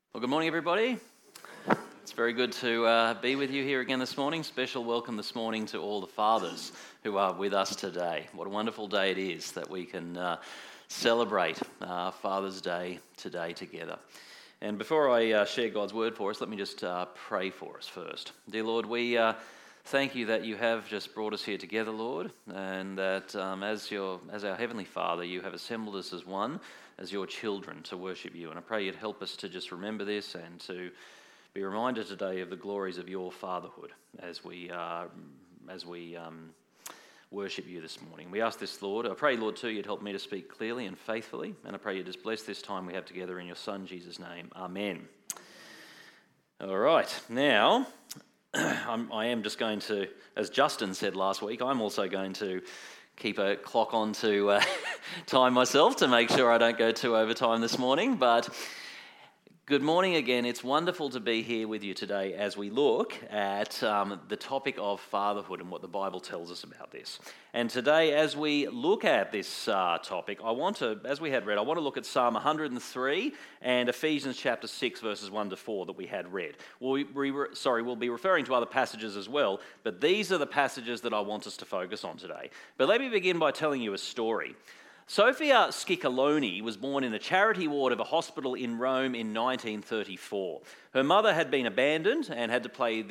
Well, good morning, everybody. It's very good to be with you here again this morning. Special welcome this morning to all the fathers who are with us today. What a wonderful day it is that we can celebrate Father's Day today together. And before I share God's word for us, let me just pray for us first. Dear Lord, we thank you that you have just brought us here together, Lord, and that as our Heavenly Father, you have assembled us as one, as your children, to worship you. And I pray you'd help us to just remember this and to be reminded today of the glories of your fatherhood as we worship you this morning. We ask this, Lord. I pray, Lord, too, you'd help me to speak clearly and faithfully. And I pray you just bless this time we have together in your Son, Jesus' name. Amen. All right. Now, I am just going to, as Justin said last week, I'm also going to keep a clock on to time myself to make sure I don't go too over time this morning. But good morning again. It's wonderful to be here with you today as we look at the topic of fatherhood and what the Bible tells us about this. And today, as we look at this topic, I want to look at Psalm 103 and Ephesians chapter 6, verses 1 to 4 that we had read. We'll be referring to other passages as well, but these are the passages that I want us to focus on today. But let me begin by telling you a story. Sofia Schiccoloni was born in the charity ward of a hospital in Rome in 1934. Her mother had been abandoned and had to play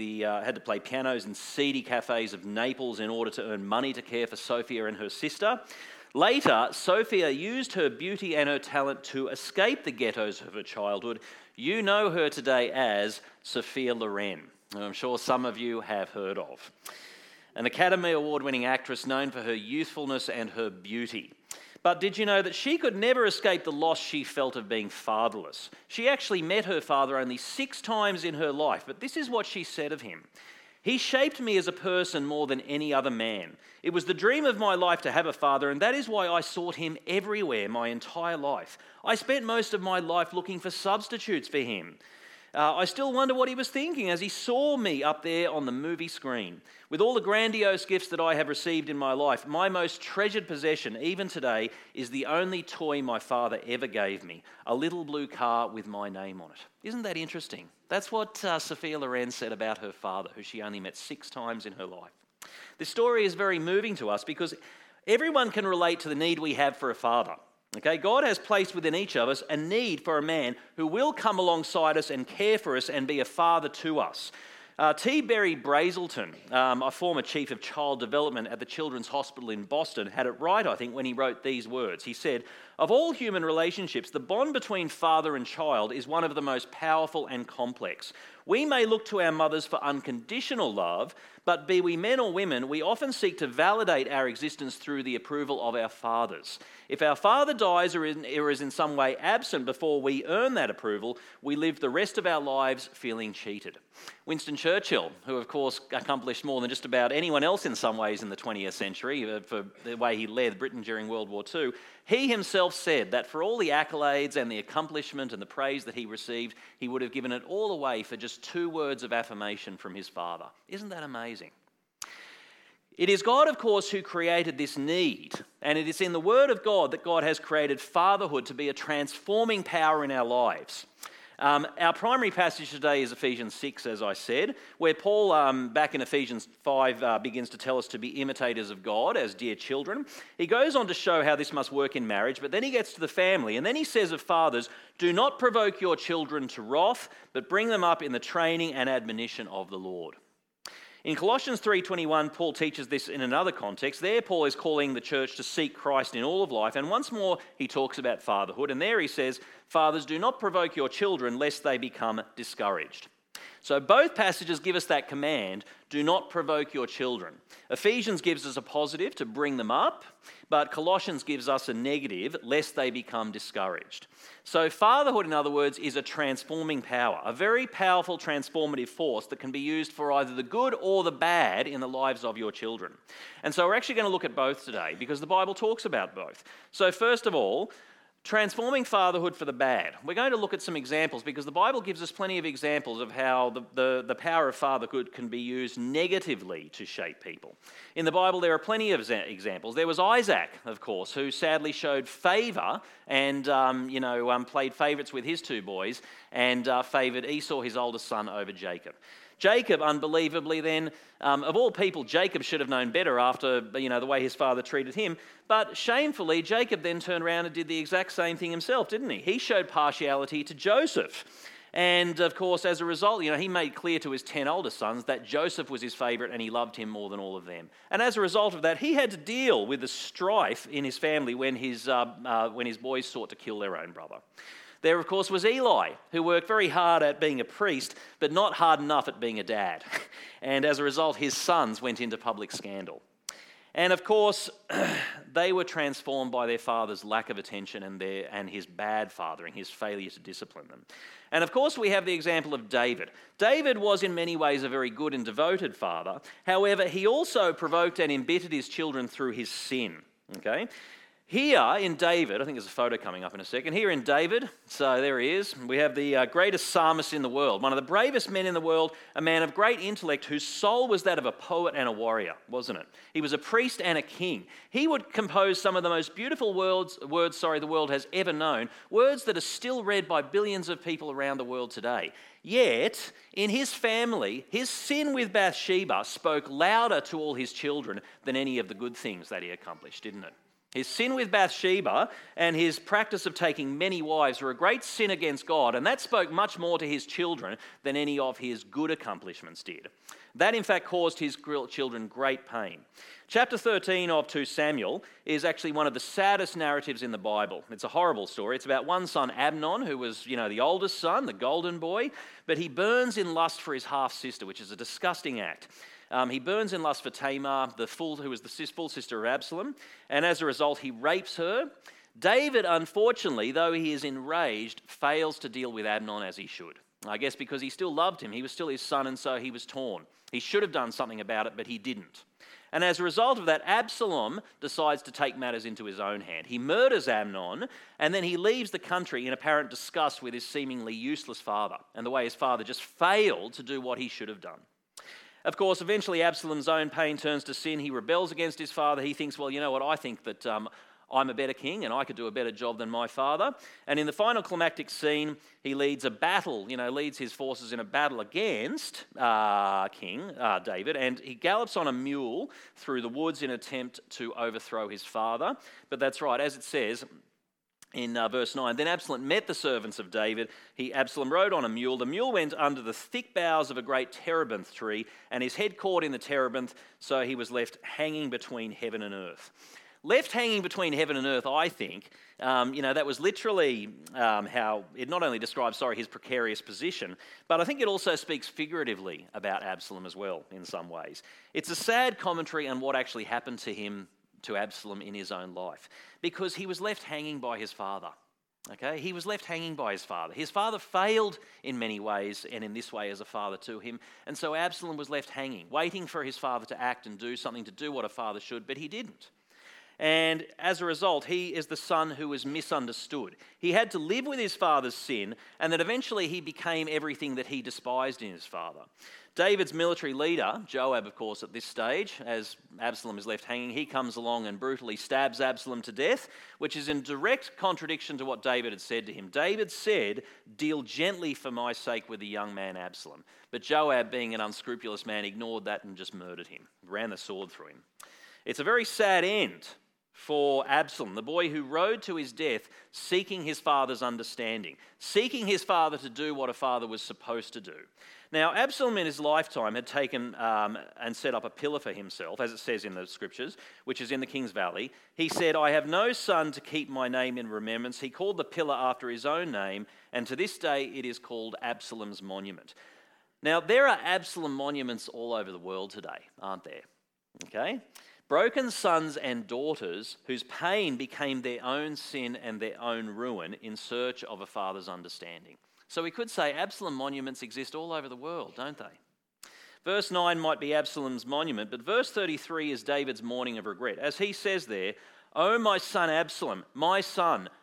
pianos in seedy cafes of Naples in order to earn money to care for Sofia and her sister. Later, Sofia used her beauty and her talent to escape the ghettos of her childhood. You know her today as Sophia Loren, who I'm sure some of you have heard of. An Academy Award-winning actress known for her youthfulness and her beauty. But did you know that she could never escape the loss she felt of being fatherless? She actually met her father only 6 times in her life, but this is what she said of him. He shaped me as a person more than any other man. It was the dream of my life to have a father, and that is why I sought him everywhere my entire life. I spent most of my life looking for substitutes for him. I still wonder what he was thinking as he saw me up there on the movie screen. With all the grandiose gifts that I have received in my life, my most treasured possession, even today, is the only toy my father ever gave me, a little blue car with my name on it. Isn't that interesting? That's what Sophia Loren said about her father, who she only met 6 times in her life. This story is very moving to us because everyone can relate to the need we have for a father. Okay, God has placed within each of us a need for a man who will come alongside us and care for us and be a father to us. T. Berry Brazelton, a former chief of child development at the Children's Hospital in Boston, had it right, I think, when he wrote these words. He said, "Of all human relationships, the bond between father and child is one of the most powerful and complex. We may look to our mothers for unconditional love, but be we men or women, we often seek to validate our existence through the approval of our fathers. If our father dies or is in some way absent before we earn that approval, we live the rest of our lives feeling cheated." Winston Churchill, who of course accomplished more than just about anyone else in some ways in the 20th century for the way he led Britain during World War II, he himself said that for all the accolades and the accomplishment and the praise that he received, he would have given it all away for just 2 words of affirmation from his father. Isn't that amazing? It is God, of course, who created this need, and it is in the Word of God that God has created fatherhood to be a transforming power in our lives. Our primary passage today is Ephesians 6, as I said, where Paul, back in Ephesians 5, begins to tell us to be imitators of God as dear children. He goes on to show how this must work in marriage, but then he gets to the family, and then he says of fathers, "Do not provoke your children to wrath, but bring them up in the training and admonition of the Lord." In Colossians 3:21, Paul teaches this in another context. There, Paul is calling the church to seek Christ in all of life, and once more he talks about fatherhood, and there he says, "Fathers, do not provoke your children lest they become discouraged." So both passages give us that command, do not provoke your children. Ephesians gives us a positive, to bring them up, but Colossians gives us a negative, lest they become discouraged. So fatherhood, in other words, is a transforming power, a very powerful transformative force that can be used for either the good or the bad in the lives of your children. And so we're actually going to look at both today because the Bible talks about both. So first of all, Transforming fatherhood for the bad. We're going to look at some examples because the Bible gives us plenty of examples of how the power of fatherhood can be used negatively to shape people. In the Bible, there are plenty of examples. There was Isaac, of course, who sadly showed favour and played favourites with his two boys and favoured Esau, his oldest son, over Jacob. Jacob, unbelievably then, of all people, Jacob should have known better after, the way his father treated him. But shamefully, Jacob then turned around and did the exact same thing himself, didn't he? He showed partiality to Joseph. And, of course, as a result, he made clear to his 10 older sons that Joseph was his favourite and he loved him more than all of them. And as a result of that, he had to deal with the strife in his family when his boys sought to kill their own brother. There, of course, was Eli, who worked very hard at being a priest, but not hard enough at being a dad. And as a result, his sons went into public scandal. And, of course, they were transformed by their father's lack of attention and his bad fathering, his failure to discipline them. And, of course, we have the example of David. David was in many ways a very good and devoted father. However, he also provoked and embittered his children through his sin. Okay? Here in David, I think there's a photo coming up in a second. Here in David, so there he is, we have the greatest psalmist in the world, one of the bravest men in the world, a man of great intellect whose soul was that of a poet and a warrior, wasn't it? He was a priest and a king. He would compose some of the most beautiful words the world has ever known, words that are still read by billions of people around the world today. Yet, in his family, his sin with Bathsheba spoke louder to all his children than any of the good things that he accomplished, didn't it? His sin with Bathsheba and his practice of taking many wives were a great sin against God, and that spoke much more to his children than any of his good accomplishments did. That, in fact, caused his children great pain. Chapter 13 of 2 Samuel is actually one of the saddest narratives in the Bible. It's a horrible story. It's about one son, Amnon, who was, the oldest son, the golden boy, but he burns in lust for his half-sister, which is a disgusting act. He burns in lust for Tamar, who was the full sister of Absalom, and as a result, he rapes her. David, unfortunately, though he is enraged, fails to deal with Amnon as he should. I guess because he still loved him. He was still his son, and so he was torn. He should have done something about it, but he didn't. And as a result of that, Absalom decides to take matters into his own hand. He murders Amnon, and then he leaves the country in apparent disgust with his seemingly useless father, and the way his father just failed to do what he should have done. Of course, eventually Absalom's own pain turns to sin. He rebels against his father. He thinks, well, you know what, I think that I'm a better king and I could do a better job than my father. And in the final climactic scene, he leads a battle, leads his forces in a battle against King David, and he gallops on a mule through the woods in an attempt to overthrow his father. But that's right, as it says in verse 9, then Absalom met the servants of David. Absalom rode on a mule. The mule went under the thick boughs of a great terebinth tree, and his head caught in the terebinth, so he was left hanging between heaven and earth. Left hanging between heaven and earth, I think, that was literally how it not only describes, his precarious position, but I think it also speaks figuratively about Absalom as well in some ways. It's a sad commentary on what actually happened to Absalom in his own life, because he was left hanging by his father. Okay, he was left hanging by his father. His father failed in many ways, and in this way as a father to him, and so Absalom was left hanging, waiting for his father to act and do something, to do what a father should, but he didn't. And as a result, he is the son who was misunderstood. He had to live with his father's sin, and then eventually he became everything that he despised in his father. David's military leader, Joab, of course, at this stage, as Absalom is left hanging, he comes along and brutally stabs Absalom to death, which is in direct contradiction to what David had said to him. David said, "Deal gently for my sake with the young man Absalom." But Joab, being an unscrupulous man, ignored that and just murdered him, ran the sword through him. It's a very sad end for Absalom, the boy who rode to his death seeking his father's understanding, seeking his father to do what a father was supposed to do. Now, Absalom in his lifetime had taken and set up a pillar for himself, as it says in the scriptures, which is in the King's Valley. He said, "I have no son to keep my name in remembrance." He called the pillar after his own name, and to this day it is called Absalom's Monument. Now, there are Absalom monuments all over the world today, aren't there? Okay? Broken sons and daughters whose pain became their own sin and their own ruin in search of a father's understanding. So we could say Absalom monuments exist all over the world, don't they? Verse 9 might be Absalom's monument, but verse 33 is David's mourning of regret. As he says there, "O my son Absalom, my son,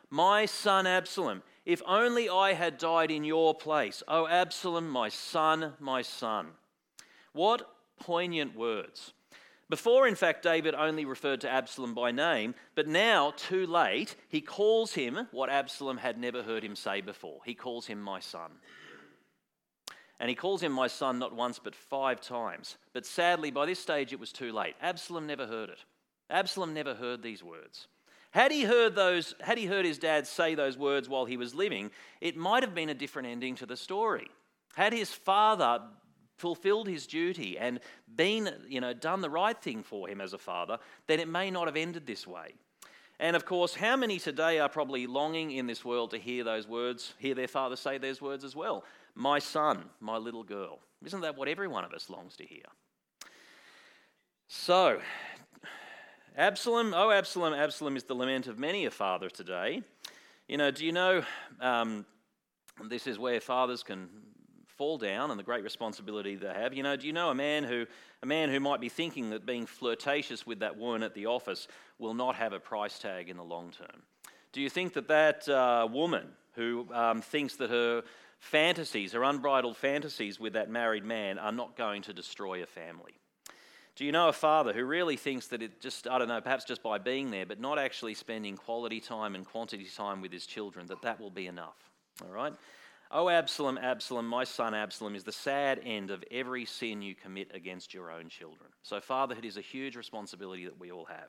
my son Absalom, if only I had died in your place. Oh, Absalom, my son, my son. What poignant words. Before, in fact, David only referred to Absalom by name, but now, too late, he calls him what Absalom had never heard him say before. He calls him my son. And he calls him my son not once but 5 times. But sadly, by this stage, it was too late. Absalom never heard it. Absalom never heard these words. Had he heard his dad say those words while he was living, it might have been a different ending to the story. Had his father fulfilled his duty and been, done the right thing for him as a father, then it may not have ended this way. And of course, how many today are probably longing in this world to hear those words, hear their father say those words as well? My son, my little girl. Isn't that what every one of us longs to hear? So, Absalom, oh Absalom, Absalom is the lament of many a father today. Do you know, this is where fathers can fall down and the great responsibility they have. Do you know a man who might be thinking that being flirtatious with that woman at the office will not have a price tag in the long term? Do you think that woman who thinks that her fantasies, her unbridled fantasies with that married man are not going to destroy a family? Do you know a father who really thinks that it just, perhaps just by being there, but not actually spending quality time and quantity time with his children, that will be enough? All right? Oh, Absalom, Absalom, my son Absalom is the sad end of every sin you commit against your own children. So fatherhood is a huge responsibility that we all have.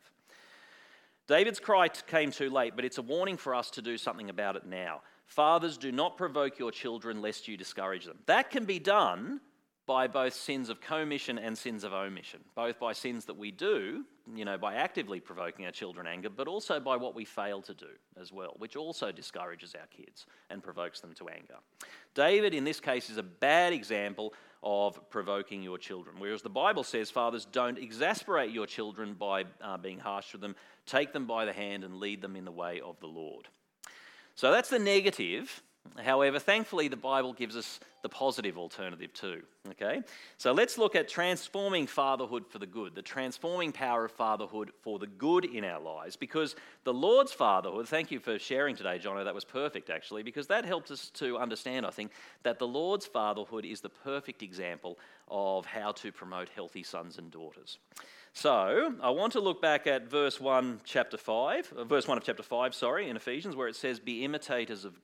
David's cry came too late, but it's a warning for us to do something about it now. Fathers, do not provoke your children lest you discourage them. That can be done by both sins of commission and sins of omission, both by sins that we do, by actively provoking our children anger, but also by what we fail to do as well, which also discourages our kids and provokes them to anger. David, in this case, is a bad example of provoking your children, whereas the Bible says, fathers, don't exasperate your children by being harsh with them. Take them by the hand and lead them in the way of the Lord. So that's the negative. However, thankfully, the Bible gives us the positive alternative too, okay? So let's look at transforming fatherhood for the good, the transforming power of fatherhood for the good in our lives, because the Lord's fatherhood, thank you for sharing today, Jono, that was perfect actually, because that helped us to understand, I think, that the Lord's fatherhood is the perfect example of how to promote healthy sons and daughters. So, I want to look back at verse 1 of chapter 5, in Ephesians, where it says, be imitators of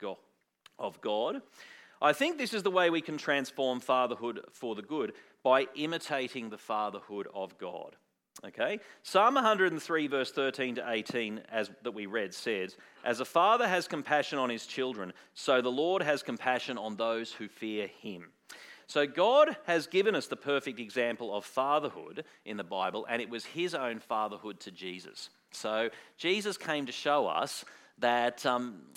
God. I think this is the way we can transform fatherhood for the good, by imitating the fatherhood of God. Okay? Psalm 103 verse 13 to 18 that we read says, as a father has compassion on his children, so the Lord has compassion on those who fear him. So God has given us the perfect example of fatherhood in the Bible, and it was his own fatherhood to Jesus. So Jesus came to show us that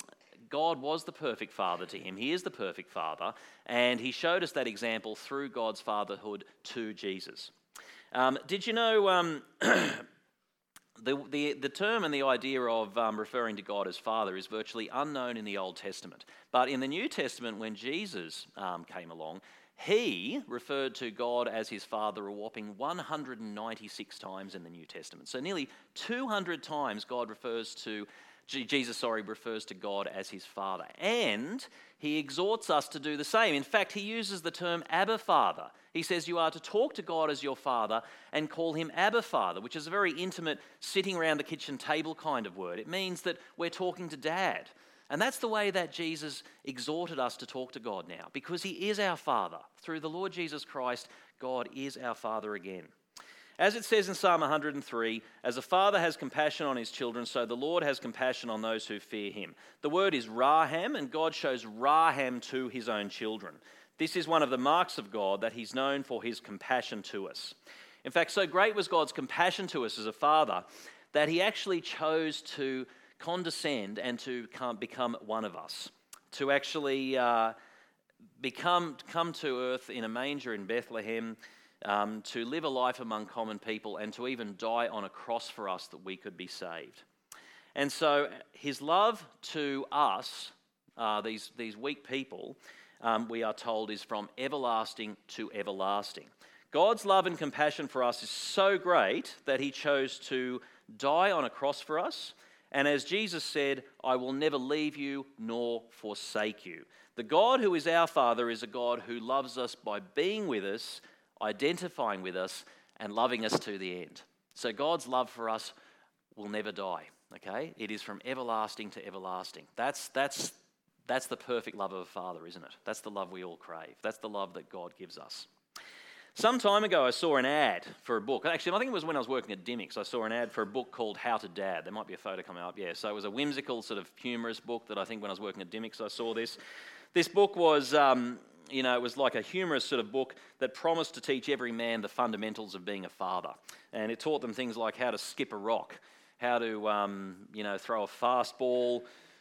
God was the perfect father to him. He is the perfect father, and he showed us that example through God's fatherhood to Jesus. Did you know the term and the idea of referring to God as Father is virtually unknown in the Old Testament. But in the New Testament, when Jesus came along, he referred to God as his Father a whopping 196 times in the New Testament. So nearly 200 times Jesus refers to God as his Father. And he exhorts us to do the same. In fact, he uses the term Abba Father. He says you are to talk to God as your Father and call him Abba Father, which is a very intimate sitting around the kitchen table kind of word. It means that we're talking to Dad. And that's the way that Jesus exhorted us to talk to God now, because he is our Father. Through the Lord Jesus Christ, God is our Father again. As it says in Psalm 103, as a father has compassion on his children, so the Lord has compassion on those who fear him. The word is raham, and God shows raham to his own children. This is one of the marks of God, that he's known for his compassion to us. In fact, so great was God's compassion to us as a father that he actually chose to condescend and to become one of us, to actually come to earth in a manger in Bethlehem, to live a life among common people, and to even die on a cross for us that we could be saved. And so his love to us, these weak people, we are told, is from everlasting to everlasting. God's love and compassion for us is so great that he chose to die on a cross for us, And as Jesus said, I will never leave you nor forsake you. The God who is our Father is a God who loves us by being with us, identifying with us, and loving us to the end. So God's love for us will never die, okay? It is from everlasting to everlasting. That's the perfect love of a father, isn't it? That's the love we all crave. That's the love that God gives us. Some time ago, I saw an ad for a book. Actually, I think it was when I was working at Dymocks. I saw an ad for a book called How to Dad. There might be a photo coming up. Yeah, so it was a whimsical, sort of humorous book that I think when I was working at Dymocks, I saw this. This book was, it was like a humorous sort of book that promised to teach every man the fundamentals of being a father. And it taught them things like how to skip a rock, how to, throw a fast ball,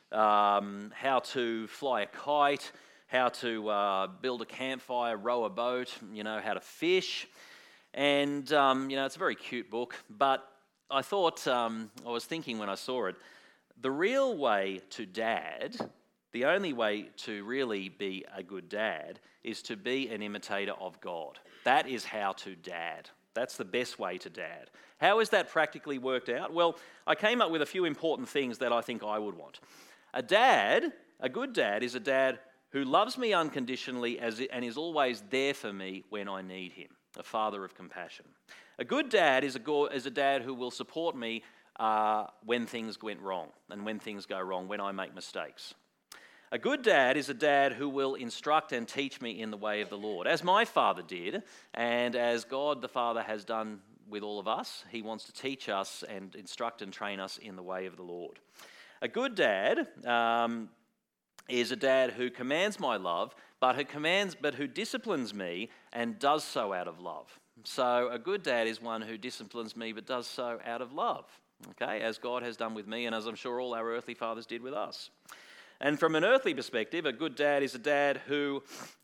how to fly a kite, how to build a campfire, row a boat, how to fish. And, it's a very cute book. But I thought, I was thinking when I saw it, the real way to dad, the only way to really be a good dad is to be an imitator of God. That is how to dad. That's the best way to dad. How is that practically worked out? Well, I came up with a few important things that I think I would want. A good dad is a dad who loves me unconditionally and is always there for me when I need him, a father of compassion. A good dad is a dad who will support me when things went wrong and when things go wrong, when I make mistakes. A good dad is a dad who will instruct and teach me in the way of the Lord, as my father did, and as God the Father has done with all of us. He wants to teach us and instruct and train us in the way of the Lord. A good dad is a dad who commands my love, but who disciplines me and does so out of love. So a good dad is one who disciplines me but does so out of love, okay, as God has done with me and as I'm sure all our earthly fathers did with us. And from an earthly perspective, a good dad is a dad who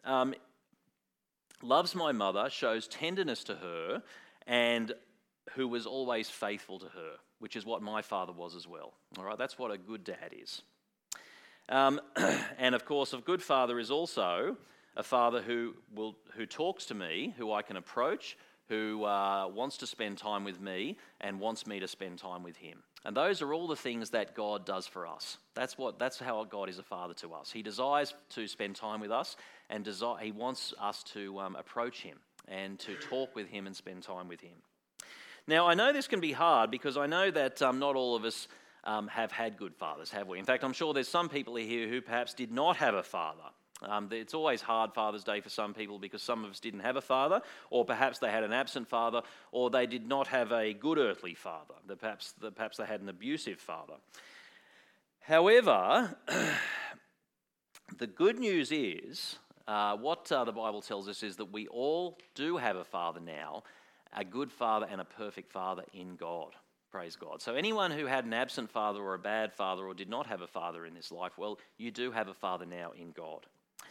loves my mother, shows tenderness to her, and who was always faithful to her, which is what my father was as well. All right, that's what a good dad is. And of course, a good father is also a father who talks to me, who I can approach, who wants to spend time with me and wants me to spend time with him. And those are all the things that God does for us. That's how God is a father to us. He desires to spend time with us, and he wants us to approach him and to talk with him and spend time with him. Now, I know this can be hard because I know that not all of us have had good fathers, have we? In fact, I'm sure there's some people here who perhaps did not have a father. It's always hard Father's Day for some people because some of us didn't have a father, or perhaps they had an absent father, or they did not have a good earthly father. Perhaps they had an abusive father. However, the good news is, what the Bible tells us is that we all do have a father now, a good father and a perfect father in God. Praise God. So anyone who had an absent father or a bad father or did not have a father in this life, well, you do have a father now in God.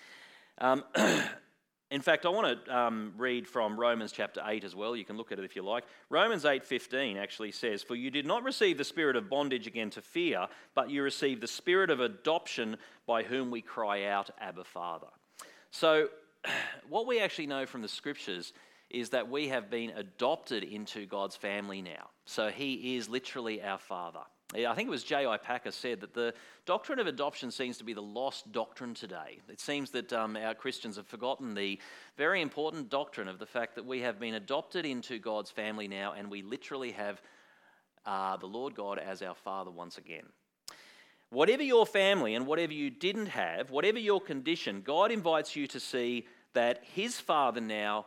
In fact, I want to read from Romans chapter 8 as well. You can look at it if you like. Romans 8:15 actually says, "For you did not receive the spirit of bondage again to fear, but you received the spirit of adoption by whom we cry out, Abba, Father." So what we actually know from the scriptures is that we have been adopted into God's family now. So he is literally our father. I think it was J.I. Packer said that the doctrine of adoption seems to be the lost doctrine today. It seems that our Christians have forgotten the very important doctrine of the fact that we have been adopted into God's family now, and we literally have the Lord God as our Father once again. Whatever your family and whatever you didn't have, whatever your condition, God invites you to see that his fatherhood now,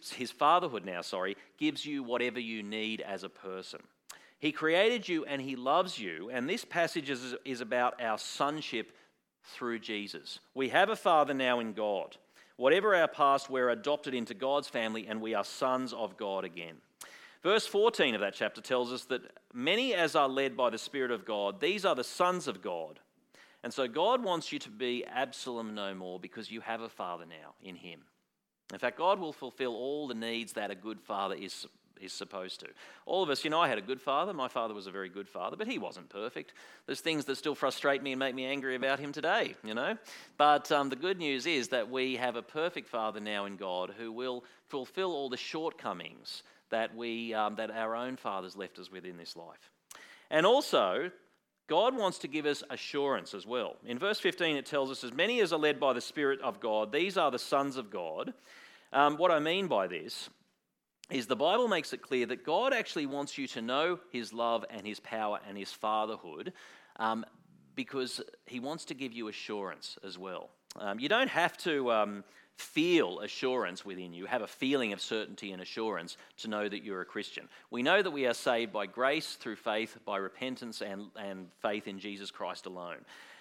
gives you whatever you need as a person. He created you and he loves you, and this passage is about our sonship through Jesus. We have a father now in God. Whatever our past, we're adopted into God's family and we are sons of God again. Verse 14 of that chapter tells us that many as are led by the Spirit of God, these are the sons of God. And so God wants you to be Absalom no more because you have a father now in him. In fact, God will fulfill all the needs that a good father is supposed to. All of us, I had a good father. My father was a very good father, but he wasn't perfect. There's things that still frustrate me and make me angry about him today, But the good news is that we have a perfect father now in God who will fulfill all the shortcomings that our own fathers left us with in this life. And also, God wants to give us assurance as well. In verse 15 it tells us, as many as are led by the Spirit of God, these are the sons of God. What I mean by this is the Bible makes it clear that God actually wants you to know his love and his power and his fatherhood, because he wants to give you assurance as well. You don't have to feel assurance within you, have a feeling of certainty and assurance to know that you're a Christian. We know that we are saved by grace through faith, by repentance and faith in Jesus Christ alone.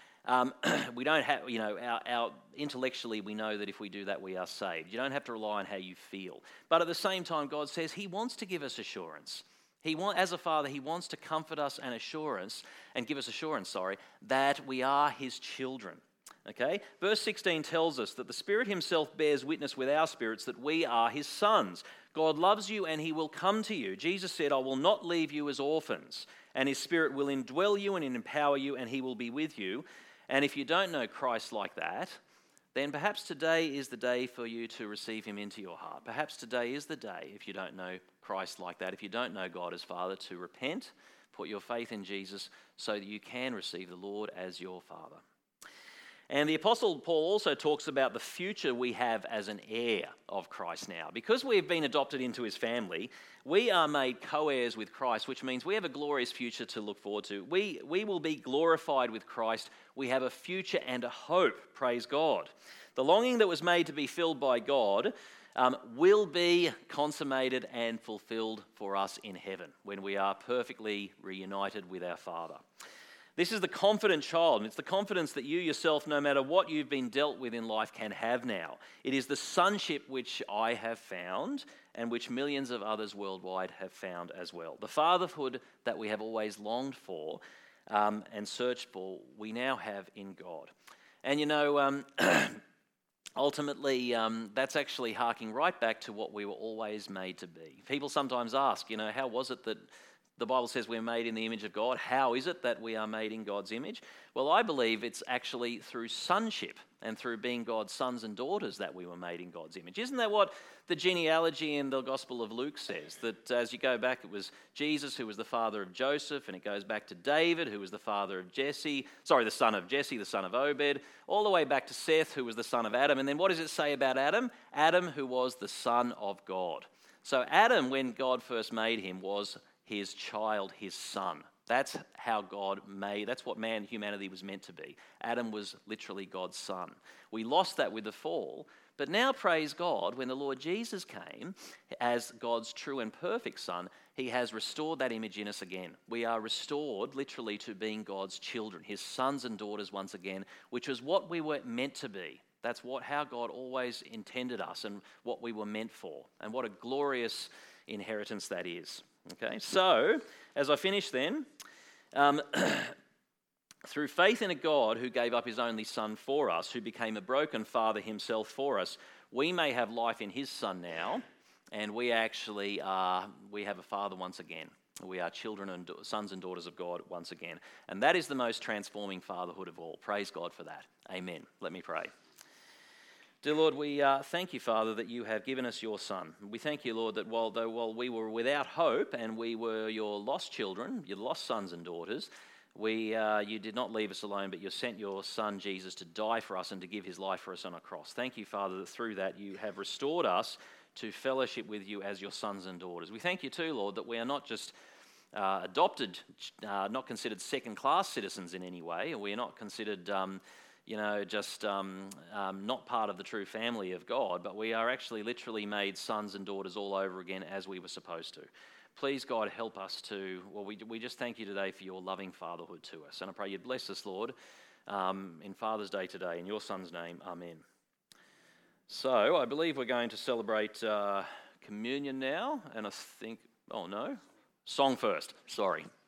We don't have, our intellectually we know that if we do that we are saved. You don't have to rely on how you feel. But at the same time, God says he wants to give us assurance. As a father, he wants to comfort us and give us assurance, that we are his children. Okay? Verse 16 tells us that the Spirit himself bears witness with our spirits that we are his sons. God loves you and he will come to you. Jesus said, I will not leave you as orphans, and his Spirit will indwell you and empower you, and he will be with you. And if you don't know Christ like that, then perhaps today is the day for you to receive him into your heart. Perhaps today is the day, if you don't know Christ like that, if you don't know God as Father, to repent, put your faith in Jesus so that you can receive the Lord as your Father. And the Apostle Paul also talks about the future we have as an heir of Christ now. Because we have been adopted into his family, we are made co-heirs with Christ, which means we have a glorious future to look forward to. We will be glorified with Christ. We have a future and a hope, praise God. The longing that was made to be filled by God will be consummated and fulfilled for us in heaven when we are perfectly reunited with our Father. This is the confident child, and it's the confidence that you yourself, no matter what you've been dealt with in life, can have now. It is the sonship which I have found and which millions of others worldwide have found as well. The fatherhood that we have always longed for and searched for, we now have in God. And ultimately, that's actually harking right back to what we were always made to be. People sometimes ask, how was it that the Bible says we're made in the image of God? How is it that we are made in God's image? Well, I believe it's actually through sonship and through being God's sons and daughters that we were made in God's image. Isn't that what the genealogy in the Gospel of Luke says? That as you go back, it was Jesus who was the father of Joseph, and it goes back to David who was the father of the son of Jesse, the son of Obed, all the way back to Seth who was the son of Adam. And then what does it say about Adam? Adam who was the son of God. So Adam, when God first made him, was his child, his son. That's how God made, that's what humanity was meant to be. Adam was literally God's son. We lost that with the fall, but now praise God, when the Lord Jesus came as God's true and perfect son, he has restored that image in us again. We are restored literally to being God's children, his sons and daughters once again, which is what we were meant to be. That's how God always intended us and what we were meant for. And what a glorious inheritance that is. Okay, so as I finish then, through faith in a God who gave up his only son for us, who became a broken father himself for us, we may have life in his son now, and we have a father once again. We are children and sons and daughters of God once again. And that is the most transforming fatherhood of all. Praise God for that. Amen. Let me pray. Dear Lord, we thank you, Father, that you have given us your Son. We thank you, Lord, that while we were without hope and we were your lost children, your lost sons and daughters, you did not leave us alone, but you sent your Son, Jesus, to die for us and to give his life for us on a cross. Thank you, Father, that through that you have restored us to fellowship with you as your sons and daughters. We thank you too, Lord, that we are not just adopted, not considered second-class citizens in any way, and we are not considered not part of the true family of God, but we are actually literally made sons and daughters all over again as we were supposed to. Please, God, help us we just thank you today for your loving fatherhood to us. And I pray you'd bless us, Lord, in Father's Day today. In your Son's name, amen. So I believe we're going to celebrate communion now, and song first, sorry.